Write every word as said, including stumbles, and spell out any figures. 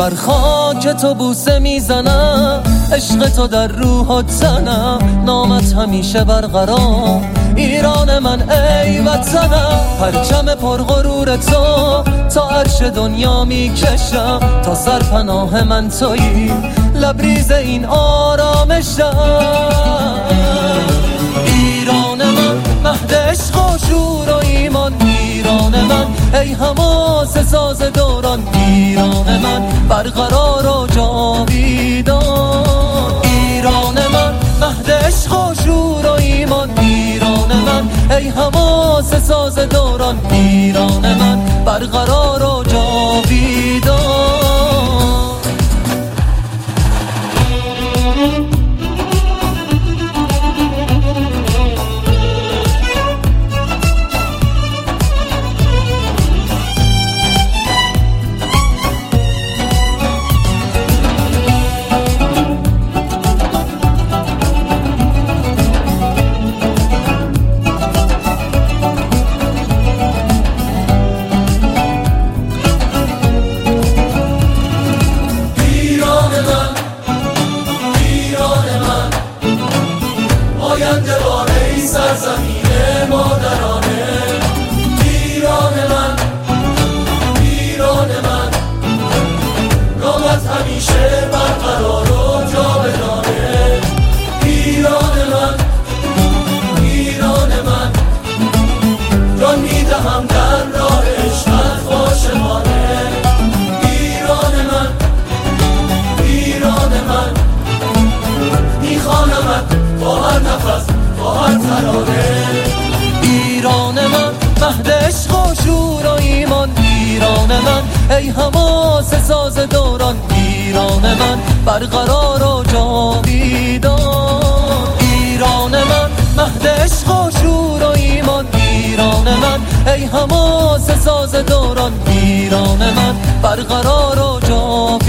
بر خاک تو بوسه میزنم، عشق تو در روح و تنم، نامت همیشه برقرار ایران من ای وطنم. پرچم پرغرور تو تا عرش دنیا میکشم، تا سرپناه من تویی لبریز این آرامشم. ایران من مهد عشق و شور و ایمان، ایران من ای حماسه ساز دوران، ایران من برقرار و جاویدان. ایران من مهد عشق و شور و ایمان، ایران من ای حماسه ساز دوران، ایران من برقرار و جاویدان. سرزمین مادرانه، ایران من، ایران من، نامت همیشه برقرار و جاودانه. ایران من، ایران من، جان میدهم در راه عشقت عاشقانه. ایران من، ایران من، میخوانمت با هر نفس، ایران من مهد عشق و شور و ایمان، ایران من ای حماسه ساز دوران، ایران من برقرار و جاویدان. ایران من مهد عشق و شور و ایمان، ایران من ای حماسه ساز دوران، ایران من برقرار و جاویدان.